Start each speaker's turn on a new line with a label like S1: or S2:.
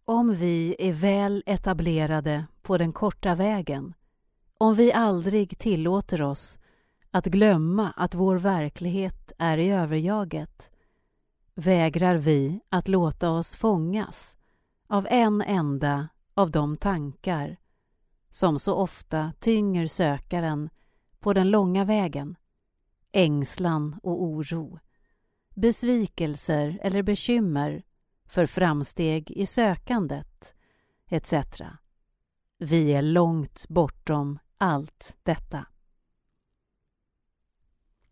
S1: Om vi är väl etablerade på den korta vägen, om vi aldrig tillåter oss att glömma att vår verklighet är i överjaget, vägrar vi att låta oss fångas av en enda av de tankar som så ofta tynger sökaren på den långa vägen, ängslan och oro, besvikelser eller bekymmer för framsteg i sökandet, etc. Vi är långt bortom allt detta.